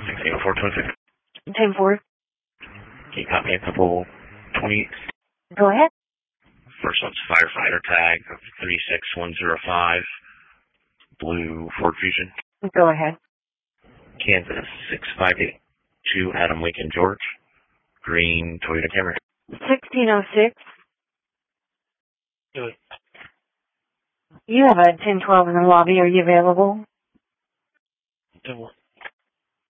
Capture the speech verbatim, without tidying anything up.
sixteen oh four twenty-six. ten four. Can you copy a couple twenty? Go ahead. First one's firefighter tag of three six one zero five. Blue Ford Fusion. Go ahead. Kansas six five eight two Adam Lincoln George. Green Toyota Camry. sixteen oh six. Do it. You have a ten twelve in the lobby. Are you available? Do it.